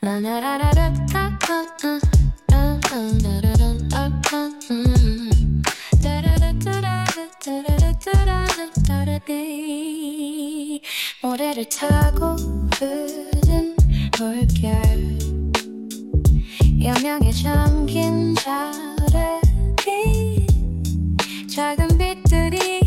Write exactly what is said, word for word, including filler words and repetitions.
모래를 타고 흐른 물결, 여명에 잠긴 자래기, 작은 빛들이